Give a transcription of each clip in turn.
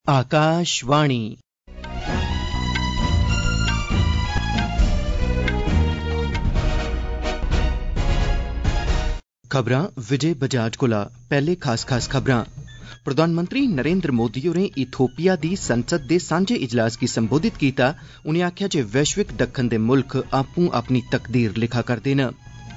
आकाशवाणी खबरां विजय बजाज कोला। पहले खास खबरां। प्रधानमंत्री नरेंद्र मोदी होरें इथोपिया दी संसद दे सांझे इजलास गी संबोधित कीता। उनें आखेआ जे वैश्विक दक्खन दे मुल्ख आपूं अपनी तकदीर लिखा करदे न।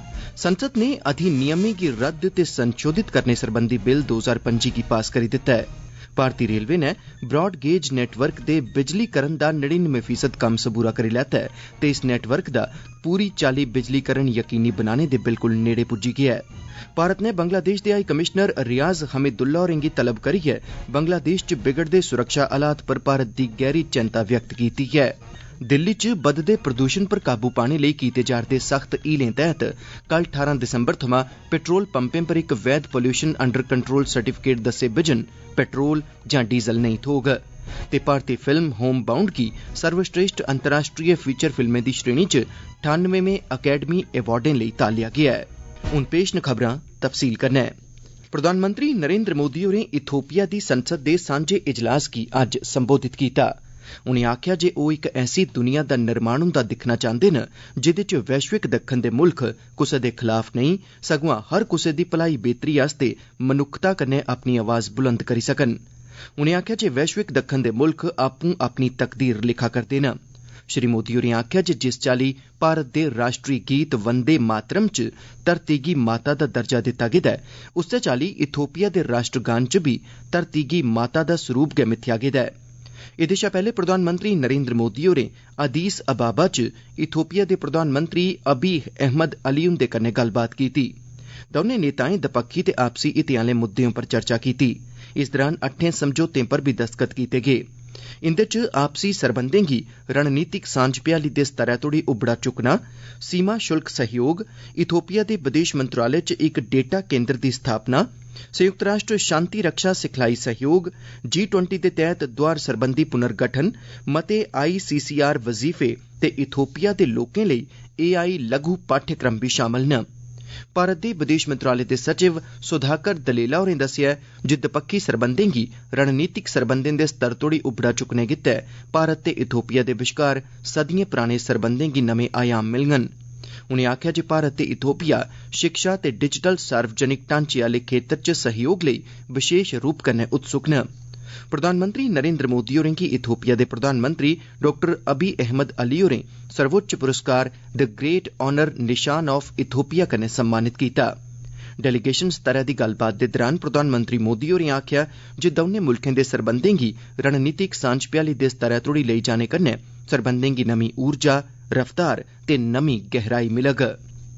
संसद ने अधिनियमें गी रद्द ते संशोधित करने सरबंधी बिल 2025 गी पास करी दित्ता है। भारतीय रेलवे ने ब्रॉड गेज नेटवर्क दे बिजलीकरण दा 99% कम्म सबूरा करी लैता है ते इस नेटवर्क दा पूरी चाल्ली बिजलीकरण यकीनी बनाने दे बिल्कुल नेड़े पुज्जी गेआ है। भारत ने बंगलादेश दे हाई कमिश्नर रियाज हमीदुल्ला होरें गी तलब करियै बंगलादेश च बिगड़दे सुरक्षा हालात पर भारत दी गैहरी चिंता व्यक्त कीती है। दिल्ली च बधदे प्रदूषण पर काबू पाने लेई कीते जा'रदे सख्त हीलें तैहत कल 18 दिसंबर थमां पेट्रोल पंपें पर इक वैध पोल्यूशन अंडर कंट्रोल सर्टिफिकेट दस्से बिजन पेट्रोल जां डीजल नेईं थ्होग ते भारतीय फिल्म होम बाउंड गी सर्वश्रेष्ठ अंतर्राष्ट्रीय फीचर फिल्में दी श्रेणी च 98वें अकैडमी अवार्डें लेई तालेआ गेआ है। हुण पेश न खबरां तफसील कन्नै। प्रधानमंत्री नरेंद्र मोदी होरें इथोपिया दी संसद दे सांझे इजलास गी अज्ज संबोधित कीता। उनें आखेआ जे ओह इक ऐसी दुनिया दा निर्माण हुंदा दिक्खना चांहदे न जिहदे च वैश्विक दक्खन दे मुल्ख कुसै दे खलाफ नेईं सगुआं हर कुसै दी भलाई बेहतरी आस्ते मनुक्खता कन्नै अपनी आवाज़ बुलंद करी सकन। उनें आखेआ जे वैश्विक दक्खन दे मुल्ख आपूं अपनी तकदीर लिखा करदे न। श्री मोदी होरें आखेआ जे जिस चाल्ली भारत दे राष्ट्री गीत वंदे मातरम च धरती गी माता दा दर्जा दित्ता गेदा ऐ उस्सै चाल्ली इथोपिया दे राष्ट्रगान च बी धरती गी माता दा सरूप गै मिथेआ गेदा है। एह्दे शा पैह्ले प्रधानमंत्री नरेंद्र मोदी होरें अदीस अबाबा च इथोपिया दे प्रधानमंत्री अबी अहमद अली हुंदे कन्नै गल्लबात कीती। दौनें नेताएं दपक्खी ते आपसी हितें आह्ले मुद्दें उप्पर चर्चा कीती। इस दौरान 8 समझौतें पर बी दस्तखत कीते गे। इंदे च आपसी सरबंधें गी रणनीतिक सांझ भ्याली दे स्तरै तोड़ी उबड़ा चुक्कना, सीमा शुल्क सहयोग, इथोपिया दे विदेश मंत्रालय च इक डेटा केंद्र दी स्थापना, संयुक्त राष्ट्र शांति रक्षा सिखलाई सहयोग, G20 दे तैह्त दोआर सरबंधी पुनर्गठन, मते ICCR वजीफे ते इथोपिया दे लोकें लेई AI लघु पाठ्यक्रम बी शामल न। भारत दे विदेश मंत्रालय दे सचिव सुधाकर दलेला होरें दस्सेआ जे दपक्खी सरबंधें गी रणनीतिक सरबंधें दे स्तर तोड़ी उबड़ा चुक्कने गित्तै भारत ते इथोपिया दे बश्कार सदियें पराने सरबंधें गी नमें आयाम मिलङन। उनें आखेआ जे भारत ते इथोपिया शिक्षा ते डिजिटल सार्वजनिक ढांचे आह्ले खेत्तर च सहयोग लेई विशेष रूप कन्नै उत्सुक न। प्रधानमंत्री नरेंद्र मोदी होरें गी इथोपिया दे प्रधानमंत्री डॉक्टर अबी अहमद अली होरें सर्वोच्च पुरस्कार द ग्रेट ऑनर निशान ऑफ इथोपिया कन्नै सम्मानित कीता। डेलीगेशन स्तरै दी गल्लबात दे दौरान प्रधानमंत्री मोदी होरें आखेआ जे दौनें मुल्खें दे सरबंधें गी रणनीतिक सांझ भ्याली दे स्तरै तोड़ी लेई जाने कन्नै सरबंधें गी नमीं ऊर्जा, रफ्तार ते नमीं गहराई मिलग।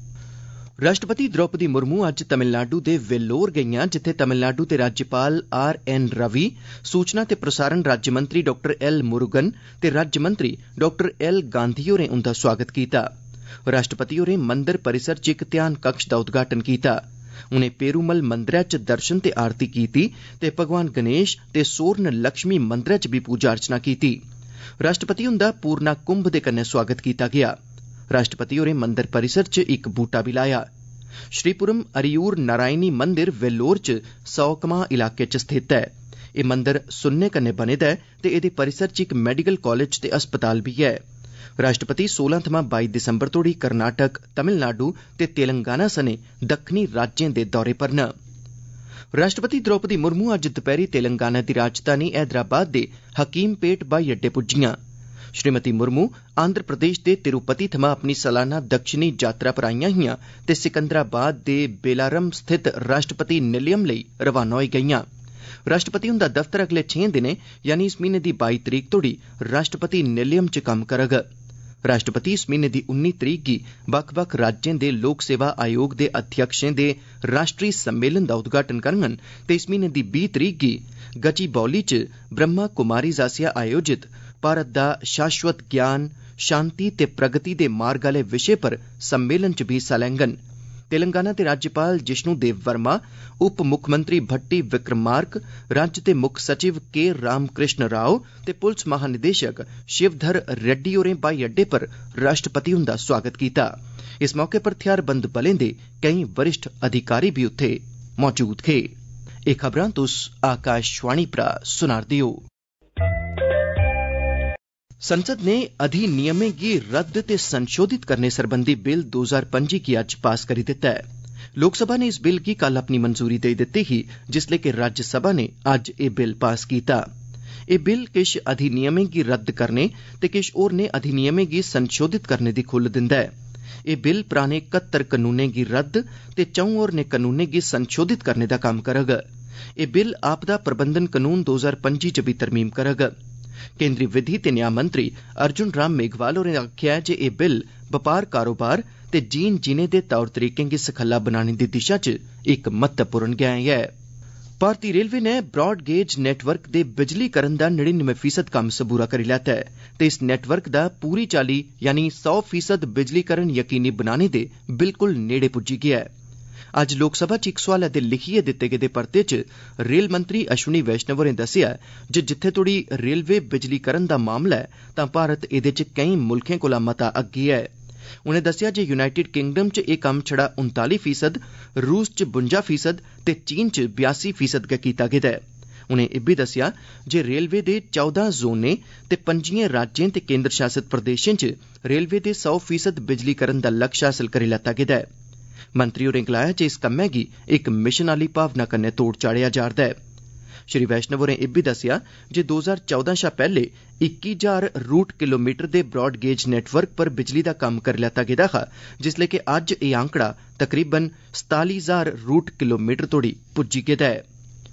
राष्ट्रपति द्रौपदी मुर्मू अज्ज तमिलनाडु दे वेल्लोर गेइयां जित्थे तमिलनाडु दे राज्यपाल RN रवि, सूचना ते प्रसारण राज्यमंत्री डॉक्टर L मुरुगन ते राज्यमंत्री डॉक्टर L गांधी होरें उंदा सोआगत कीता। राष्ट्रपति होरें मंदर परिसर च इक ध्यान कक्ष दा उद्घाटन कीता। उनें पेरूमल मंदरै च दर्शन ते आरती कीती ते भगवान गणेश ते सोरन लक्ष्मी मंदरै च बी पूजा अर्चना कीती। राष्ट्रपति हुंदा पूर्णा कुंभ दे कन्नै सोआगत कीता गेआ। राष्ट्रपति होरें मंदर परिसर च इक बूटा बी लाया। श्रीपुरम अरियूर नारायणी मंदिर वेल्लोर च 100 कमां इलाके च स्थित ऐ। एह् मंदिर सुन्ने कन्नै बने दा ऐ ते एह्दे परिसर च इक मैडिकल कॉलेज ते अस्पताल बी ऐ। राष्ट्रपति 16 थमां 22 दिसंबर तोड़ी कर्नाटक, तमिलनाडु ते तेलंगाना सने दक्खनी राज्यें दे दौरे पर न। राष्ट्रपति द्रौपदी मुर्मू अज्ज दपैह्री तेलंगाना दी राजधानी हैदराबाद दे हकीमपेट ब्हाई अड्डे पुज्जियां। श्रीमती मुर्मू आंध्र प्रदेश दे तिरुपति थमां अपनी सालाना दक्षिणी यात्रा पर आईआं हिआं ते सिकंदराबाद दे बेलारम स्थित राष्ट्रपति निलयम लेई रवाना होई गेईआं। राष्ट्रपति हुंदा दफ्तर अगले 6 दिनें यानी इस म्हीने दी 22 तरीक तोड़ी राष्ट्रपति निलयम च कम्म करग। राष्ट्रपति इस म्हीने दी 19 तरीक गी बक्ख-बक्ख राज्यें दे लोक सेवा आयोग दे अध्यक्षें दे राष्ट्री सम्मेलन दा उद्घाटन करङन ते इस म्हीने दी 20 तरीक गी गचिबौली च ब्रह्मा कुमारीज आसेआ आयोजित भारत दा शाश्वत ज्ञान, शांति ते प्रगति दे मार्ग आह्ले विशे पर सम्मेलन च भी हिस्सा लैङन। तेलंगाना दे राज्यपाल जिष्णु देव वर्मा, उप मुक्खमंत्री भट्टी विक्रमार्क, राज्य दे मुक्ख सचिव के रामकृष्ण राव ते पुलस महानिदेशक शिवधर रेड्डी होरें ब्हाई अड्डे पर राष्ट्रपति हुंदा सोआगत कीता। इस मौके पर थेहारबंद बलें दे केईं वरिष्ठ अधिकारी बी उत्थे मौजूद हे। एह् खबरां तुस आकाशवाणी परा सुना'रदे ओ। संसद ने अधिनियमें गी रद्द ते संशोधित करने सरबंधी बिल 2025 गी अज्ज पास करी दित्ता ऐ। लोकसभा ने इस बिल गी कल अपनी मंजूरी देई दित्ती ही, जिसलै कि राज्यसभा ने अज्ज एह् बिल पास कीता। एह् बिल किश अधिनियमें गी रद्द करने ते किश होरनें अधिनियमें गी संशोधित करने दी खुल्ल दिंदा ऐ। एह् बिल पराने 71 कनूनें गी रद्द ते 4 होरनें कनूनें गी संशोधित करने दा कम्म करग। एह् बिल आपदा प्रबंधन कानून 2025 च बी तरमीम करग। केंद्री विधि ते न्याय मंत्री अर्जुन राम मेघवाल होरें आखेआ जे एह् बिल बपार कारोबार ते जीन जीने दे तौर तरीकें गी सखल्ला बनाने दी दिशा च इक महत्वपूर्ण गैंऽ ऐ। भारती रेलवे नै ब्रॉड गेज नेटवर्क दे बिजलीकरण दा 99% कम्म सबूरा करी लैता ऐ ते इस नेटवर्क दा पूरी चाल्ली यानी 100% बिजलीकरण यकीनी बनाने दे बिल्कुल नेड़े पुज्जी गेआ ऐ। अज्ज लोकसभा च इक सोआलै दे लिखियै दित्ते गेदे परते च रेल मंत्री अश्विनी वैष्णव होरें दस्सेआ जे जित्थे तोड़ी रेलवे बिजलीकरण दा मामला ऐ तां भारत एह्दे च केईं मुल्खें कोला मता अग्गे ऐ। उनें दस्सेआ जे यूनाइटेड किंगडम च एह् कम्म छड़ा 39%, रूस च 52% ते चीन च 82% गै कीता गेदा ऐ। उनें इब्बी दस्सेआ जे रेलवे दे 14 जोनें ते 5 राज्यें ते केंद्र शासित प्रदेशें च रेलवे दे 100% बिजलीकरण दा लक्ष्य हासल करी लैता गेदा ऐ। मंत्री होरें गलाया जे इस कम्मै गी इक मिशन आह्ली भावना कन्नै तोड़ चाढ़ेआ जा'रदा ऐ। श्री वैष्णव होरें इब्बी दस्सेआ जे 2014 शा पैह्ले 21,000 रूट किलोमीटर दे ब्रॉड गेज नेटवर्क पर बिजली दा कम्म करी लैता गेदा हा, जिसलै कि अज्ज एह् आंकड़ा तकरीबन 47,000 रूट किलोमीटर तोड़ी पुज्जी गेदा ऐ।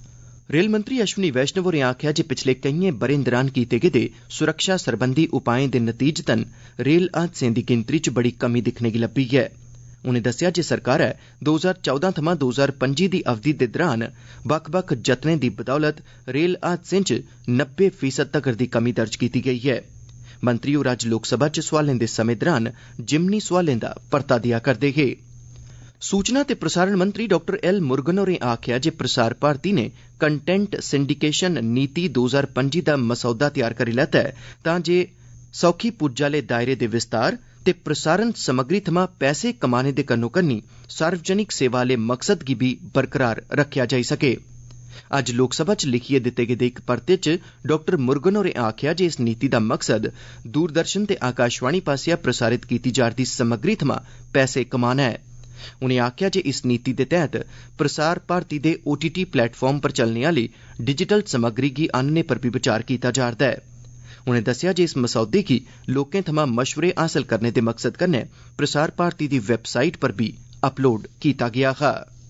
रेल मंत्री अश्विनी वैष्णव होरें आखेआ जे पिछले केइयें ब'रें दरान कीते गेदे सुरक्षा सरबंधी उपाएं दे नतीजतन रेल हादसें दी गिनतरी च बड़ी कमी दिक्खने गी लब्भी ऐ। उनें दस्सेआ जे सरकारै 2014 थमां 2025 दी अवधि दे दरान बक्ख-बक्ख जतनें दी बदौलत रेल हादसें च 90% तगर दी कमी दर्ज कीती गेई ऐ। मंत्री होर अज्ज लोकसभा च सोआलें दे समें दरान जिमनी सोआलें दा परता देआ करदे हे। सूचना ते प्रसारण मंत्री डॉक्टर एल मुरुगन होरें आखेआ जे प्रसार भारती ने कंटेंट सिंडिकेशन नीति 2025 दा मसौदा तैयार करी लैता ऐ तां जे सौखी पुज्ज आह्ले दायरे दे विस्तार ते प्रसारण समग्री थमां पैसे कमाने दे कन्नो-कन्नी सार्वजनिक सेवा आह्ले मकसद गी बी बरकरार रक्खेआ जाई सके। अज्ज लोकसभा च लिखियै दित्ते गेदे इक परते च डॉक्टर मुरुगन होरें आखेआ जे इस नीति दा मकसद दूरदर्शन ते आकाशवाणी पास्सेआ प्रसारित कीती जा'रदी समग्री थमां पैसे कमाना ऐ। उनें आखेआ जे इस नीति दे तैह्त प्रसार भारती दे OTT प्लेटफार्म पर चलने आह्ली डिजिटल समग्री गी आह्नने पर बी विचार कीता जा'रदा ऐ। उनें दस्सेआ जे इस मसौदे गी लोकें थमां मशवरे हासल करने दे मकसद कन्नै प्रसार भारती दी वैबसाइट पर बी अपलोड कीता गेआ हा।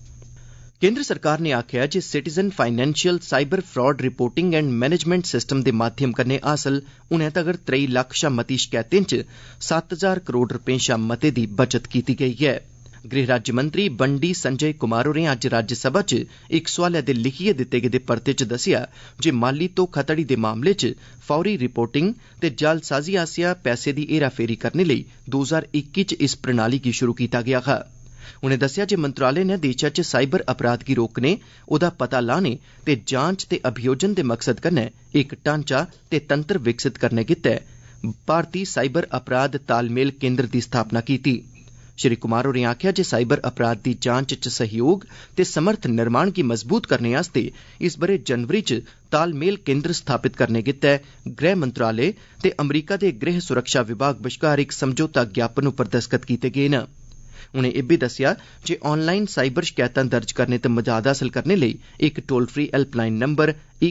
केंद्र सरकार ने आखेआ जे citizen financial cyber fraud reporting and management system दे माध्यम कन्नै हासल हुनै तगर 3 लक्ख शा मती शकैतें च 7,000 करोड़ रपें शा मते दी बचत कीती गेई ऐ। गृह राज्यमंत्री बंडी संजय कुमार होरें अज्ज राज्यसभा च इक सोआलै दे लिखियै दित्ते गेदे परते च दस्सेआ जे माली धोखाधड़ी दे मामले च फौरी रिपोर्टिंग ते जालसाजी आसेआ पैसे दी हेराफेरी करने लेई 2021 च इस प्रणाली गी शुरू कीता गेआ हा। उनें दस्सेआ जे मंत्रालय नै देशै च साइबर अपराध गी रोकने, ओह्दा पता लाने ते जांच ते अभियोजन दे मकसद कन्नै इक ढांचा ते तंत्र विकसित करने गित्तै भारती साइबर अपराध तालमेल केंद्र दी स्थापना कीती। श्री कुमार होरें आखेआ जे साइबर अपराध दी जांच च सहयोग ते समर्थ निर्माण गी मजबूत करने आस्तै इस ब'रे जनवरी च तालमेल केंद्र स्थापित करने गित्तै गृह मंत्रालय ते अमरीका दे गृह सुरक्षा विभाग बश्कार इक समझौता ज्ञापन उप्पर दस्तखत कीते गे न। उनें इब्बी दस्सेआ जे ऑनलाइन साइबर शकैतां दर्ज करने ते मदाद हासल करने लेई इक टोल फ्री हेल्पलाइन नंबर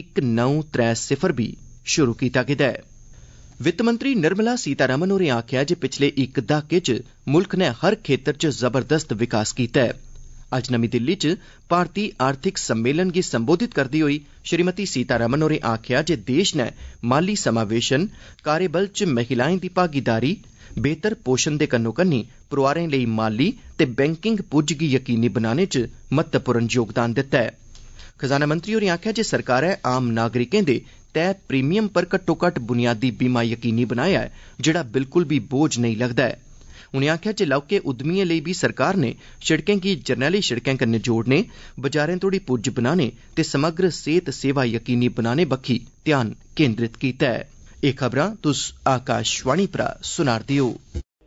1930 बी शुरू कीता गेदा ऐ। वित्त मंत्री निर्मला सीतारमण होरें आखेआ जे पिछले इक दहाके च मुल्ख नै हर खेत्तर च जबरदस्त विकास कीता ऐ। अज्ज नमीं दिल्ली च भारती आर्थिक सम्मेलन गी संबोधित करदे होई श्रीमती सीतारमण होरें आखेआ जे देश नै माली समावेशन, कार्यबल च महिलाएं दी भागीदारी, बेहतर पोषण दे कन्नो-कन्नी परोआरें लेई माली ते बैंकिंग पुज्ज गी यकीनी बनाने च महत्वपूर्ण योगदान दित्ता ऐ। खजाना मंत्री होरें आखेआ जे सरकारै आम नागरिकें दे तय प्रीमियम पर घट्टोघट्ट बुनियादी बीमा यकीनी बनाया ऐ, जेहड़ा बिल्कुल बी बोझ नेईं लगदा ऐ। उनें आखेआ जे लौह्के उद्यमिएं लेई बी सरकार ने शिड़कें गी जरनैली शिड़कें कन्नै जोड़ने, बाजारें तोड़ी पुज्ज बनाने ते समग्र सेहत सेवा यकीनी बनाने बक्खी ध्यान केंद्रित कीता ऐ। एह् खबरां तुस आकाशवाणी परा सुना'रदे ओ।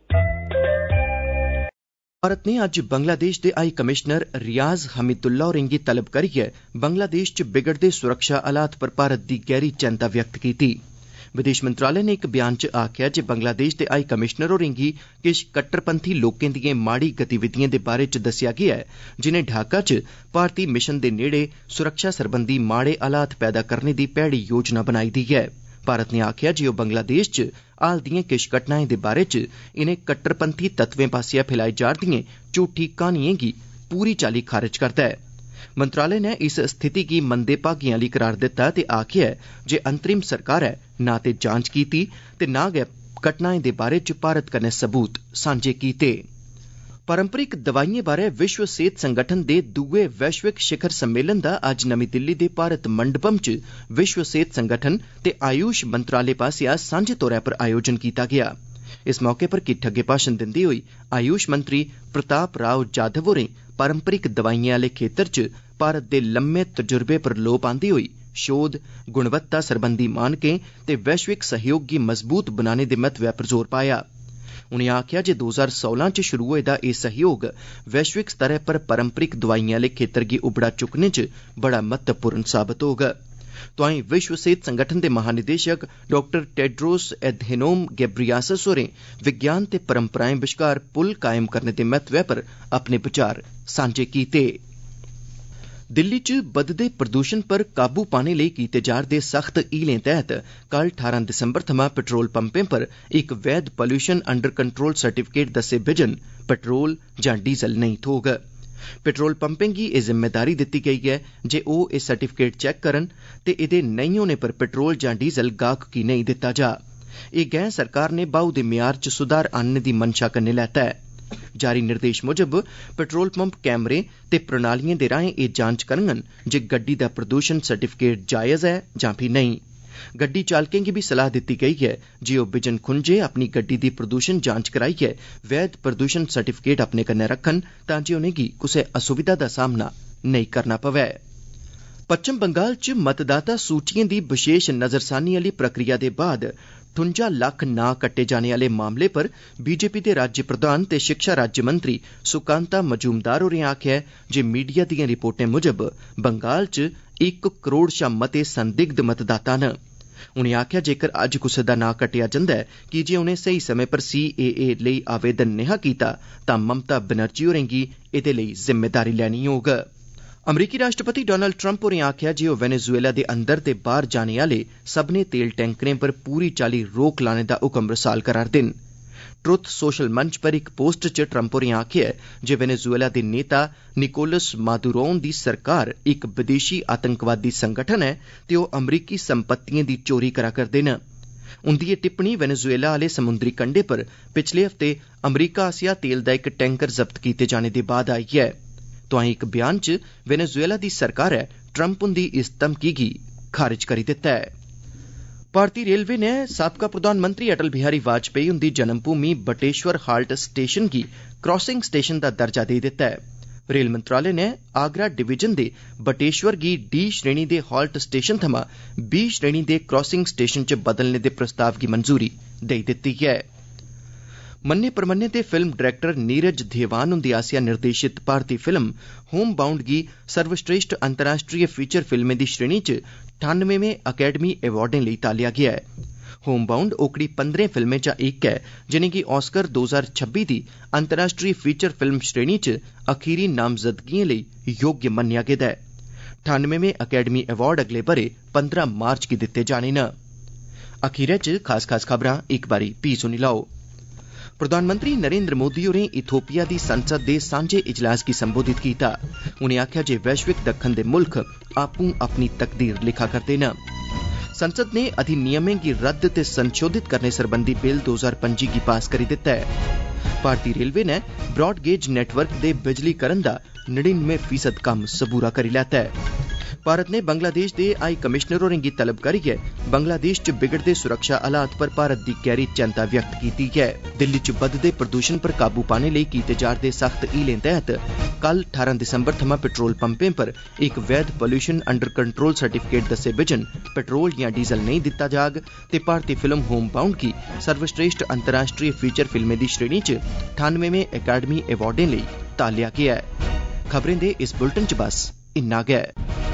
भारत ने अज्ज बंगलादेश दे हाई कमिशनर रियाज हमीदुल्ला होरें गी तलब करियै बंगलादेश च बिगड़दे सुरक्षा हालात पर भारत दी गैह्री चैंता व्यक्त कीती। विदेश मंत्रालय ने एक बयान च आखेआ जे बंगलादेश दे हाई कमिशनर होरें गी किश कट्टरपंथी लोकें दिएं माड़ी गतिविधिएं दे बारे च दस्सेआ गेआ ऐ जिनें ढाका च भारती मिशन दे नेड़े सुरक्षा सरबंधी माड़े हालात पैदा करने दी भैड़ी योजना बनाई दी ऐ। भारत ने आखेआ जे ओह बंगलादेश च हाल दिएं किश घटनाएं दे बारे च इनें कट्टरपंथी तत्वें पास्सेआ फैलाई जा'रदिएं झूठी कहानिएं गी पूरी चाल्ली खारिज करदा ऐ। मंत्रालय ने इस स्थिति गी मंदे भागें आह्ली करार दित्ता ते आखेआ जे अंतरिम सरकारै ना ते जांच कीती ते ना गै घटनाएं दे बारे च भारत कन्नै सबूत सांझे कीते। पारंपरिक दवाइएं बारै विश्व सेहत संगठन दे दूए वैश्विक शिखर सम्मेलन दा अज्ज नमीं दिल्ली दे भारत मंडपम च विश्व सेहत संगठन ते आयुष मंत्रालय पास्सेआ सांझे तौर पर आयोजन कीता गेआ। इस मौके पर किट्ठ अग्गे भाषण दिंदे होई आयुष मंत्री प्रताप राव जाधव होरें पारंपरिक दवाइएं आह्ले खेत्तर च भारत दे लम्मे तजुर्बे पर लोऽ पांदे होई शोध, गुणवत्ता सरबंधी मानकें ते वैश्विक सहयोग गी मजबूत बनाने दे महत्वै पर जोर पाया। उनें आखेआ जे 2016 च शुरु होए दा एह् सहयोग वैश्विक स्तरै पर पारंपरिक दवाइएं आह्ले खेत्तर गी उबड़ा चुक्कने च बड़ा महत्वपूर्ण साबत होग। तोआईं विश्व सेहत संगठन दे महानिदेशक डॉक्टर टेड्रोस एधेनोम गेब्रियासस होरें विज्ञान ते परंपराएं बश्कार पुल कायम करने दे महत्वै पर अपने विचार सांझे कीते। दिल्ली च बधदे प्रदूषण पर काबू पाने लेई कीते जा'रदे सख्त हीलें तैह्त कल 18 दिसंबर थमां पेट्रोल पंपें पर इक वैध पोल्यूशन अंडर कंट्रोल सर्टिफिकेट दस्से बिजन पेट्रोल जां डीजल नेईं थ्होग। पेट्रोल पंपें गी एह् जिम्मेदारी दित्ती गेई ऐ जे ओह् एह् सर्टिफिकेट चैक करन ते एह्दे नेईं होने पर पेट्रोल जां डीजल गाह्क गी नेईं दित्ता जा। एह् गैं सरकार ने ब्हाऊ दे म्यार च सुधार आह्नने दी मंशा कन्नै लैता ऐ। जारी निर्देश मुजब पेट्रोल पंप कैमरे ते प्रणालिएं दे राहें एह् जांच करङन जे गड्डी दा प्रदूषण सर्टिफिकेट जायज़ ऐ जां फ्ही नेईं। गड्डी चालकें गी बी सलाह दित्ती गेई ऐ जे ओह् बिजन खुंजे अपनी गड्डी दी प्रदूषण जांच कराइयै वैध प्रदूषण सर्टिफिकेट अपने कन्नै रक्खन तां जे उनेंगी कुसै असुविधा दा सामना नेईं करना पवै। पच्छम बंगाल च मतदाता सूचिएं दी विशेष नज़रसानी आह्ली प्रक्रिया दे बाद 58 लक्ख नां कट्टे जाने आह्ले मामले पर बीजेपी दे राज्य प्रधान ते शिक्षा राज्य मंत्री सुकांता मजूमदार होरें आखेआ जे मीडिया दिएं रिपोर्टें मुजब बंगाल च 1 करोड़ शा मते संदिग्ध मतदाता न। उनें आखेआ जेकर अज्ज कुसै दा नां कट्टेआ जंदा ऐ कीजे उनें सही समें पर CAA लेई आवेदन नेहा कीता तां ममता बनर्जी होरें गी एह्दे लेई जिम्मेदारी लैनी होग। अमरीकी राष्ट्रपति डोनाल्ड ट्रंप होरें आखेआ जे ओह् वेनेजुएला दे अंदर ते बाह्र जाने आह्ले सब्भनें तेल टैंकरें पर पूरी चाल्ली रोक लाने दा हुक्म रसाल करा'रदे न। ट्रुथ सोशल मंच पर इक पोस्ट च ट्रंप होरें आखेआ जे वेनेजुएला दे नेता निकोलस मादुरोन दी सरकार इक विदेशी आतंकवादी संगठन ऐ ते ओह् अमरीकी संपत्तिएं दी चोरी करा करदे न। उंदी एह् टिप्पणी वेनेजुएला आह्ले समुंदरी कंढे पर पिछले हफ्ते अमरीका आसेआ तेल दा इक टैंकर जब्त कीते जाने दे बाद आई ऐ। तोआईं इक बयान च वेनेजुएला दी सरकारै ट्रंप हुंदी इस धमकी गी खारिज करी दित्ता ऐ। भारतीय रेलवे ने साबका प्रधानमंत्री अटल बिहारी वाजपेयी हुंदी जन्मभूमि बटेश्वर हाल्ट स्टेशन गी क्रॉसिंग स्टेशन दा दर्जा देई दित्ता ऐ। रेल मंत्रालय ने आगरा डिवीजन दे बटेश्वर गी D श्रेणी दे हाल्ट स्टेशन थमां B श्रेणी दे क्रॉसिंग स्टेशन च बदलने दे प्रस्ताव गी मंजूरी देई दित्ती ऐ। मन्ने परमन्ने दे फिल्म डायरैक्टर नीरज धेवान हुंदी आसेआ निर्देशित भारती फिल्म होम बाउंड गी सर्वश्रेष्ठ अंतर्राष्ट्रीय फीचर फिल्में दी श्रेणी च 98वें अकैडमी अवार्डें लेई तालेआ गेआ ऐ। होम बाउंड ओकड़ी 15 फिल्में चा इक ऐ जिनेंगी ऑस्कर 2026 दी अंतर्राष्ट्रीय फीचर फिल्म श्रेणी च अखीरी नामजदगिएं लेई योग्य मन्नेआ गेदा ऐ। 98वें अकैडमी अवार्ड अगले ब'रे 15 मार्च गी दित्ते जाने न। अखीरै च खास खबरां इक बारी फ्ही सुनी लैओ। प्रधानमंत्री नरेंद्र मोदी होरें इथोपिया दी संसद दे सांझे इजलास गी संबोधित कीता। उनें आखेआ जे वैश्विक दक्खन दे मुल्ख आपूं अपनी तकदीर लिखा करदे न। संसद ने अधिनियमें गी रद्द ते संशोधित करने सरबंधी बिल 2025 गी पास करी दित्ता ऐ। भारतीय रेलवे ने ब्रॉडगेज नेटवर्क दे बिजलीकरण दा 99% कम्म सबूरा करी लैता ऐ। भारत ने बांग्लादेश दे हाई कमिशनर होरें गी तलब करियै बांग्लादेश च बिगड़दे सुरक्षा हालात पर भारत दी गैह्री चिंता व्यक्त कीती ऐ। दिल्ली च बधदे प्रदूषण पर काबू पाने लेई कीते जा'रदे सख्त हीलें तैह्त कल 18 दिसंबर थमां पेट्रोल पंपें पर इक वैध पोल्यूशन अंडर कंट्रोल सर्टिफिकेट दस्से बिजन पेट्रोल जां डीजल नेईं दित्ता जाग ते भारतीय फिल्म होम बाउंड गी सर्वश्रेष्ठ अंतर्राष्ट्रीय फीचर फिल्में दी श्रेणी च 98वें अकैडमी अवार्डें लेई तालेआ गेआ ऐ। खबरें दे इस बुलेटिन च बस इन्ना गै।